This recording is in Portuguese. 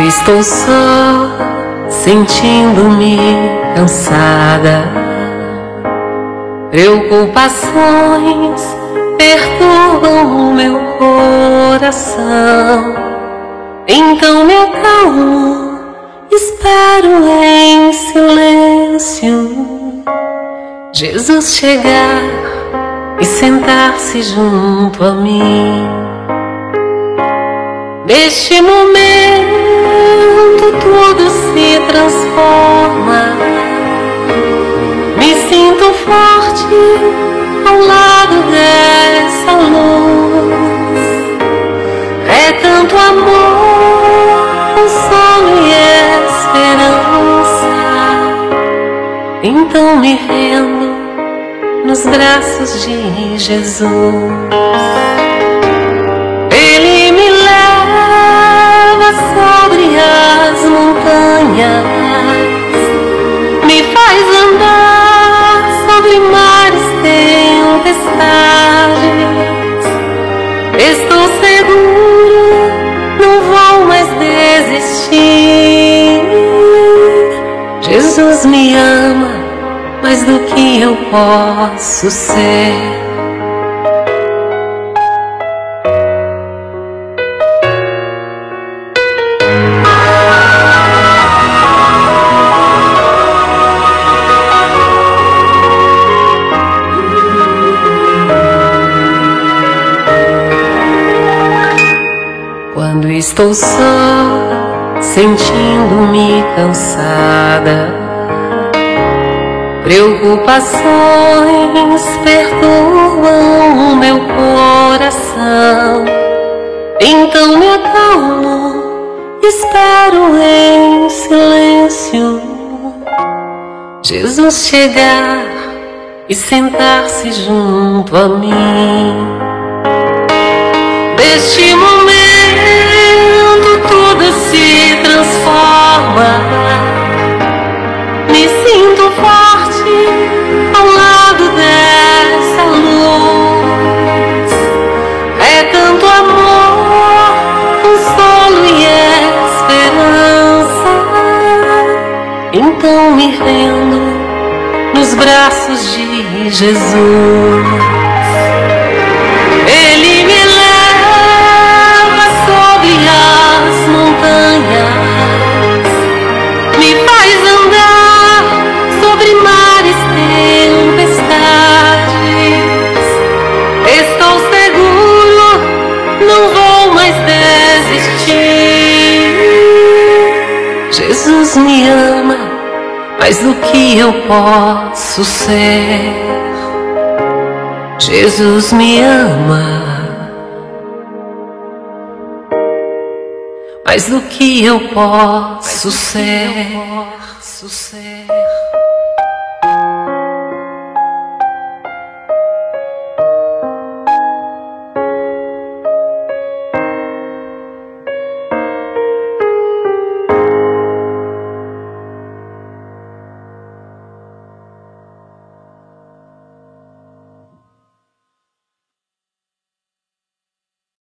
estou só, sentindo-me cansada, preocupações perturbam o meu coração. Então me acalmo, espero em silêncio Jesus chegar e sentar-se junto a mim. Neste momento tudo se transforma, me sinto forte ao lado dessa luz. É tanto amor, consolo e esperança. Então me rendo nos braços de Jesus. Ele me leva sobre as montanhas, me faz andar sobre mares, tempestades. Estou seguro, não vou mais desistir. Jesus me ama mais do que eu posso ser. Quando estou só, sentindo-me cansada, preocupações perturbam o meu coração. Então me acalmo, espero em silêncio Jesus chegar e sentar-se junto a mim. Neste momento tudo se transforma, me sinto forte ao lado dessa luz. É tanto amor, consolo e esperança. Então me rendo nos braços de Jesus. Ele me leva sobre as montanhas, me faz andar sobre mares, tempestades. Estou seguro, não vou mais desistir. Jesus me ama mais do que eu posso ser. Jesus me ama mais do que eu posso ser.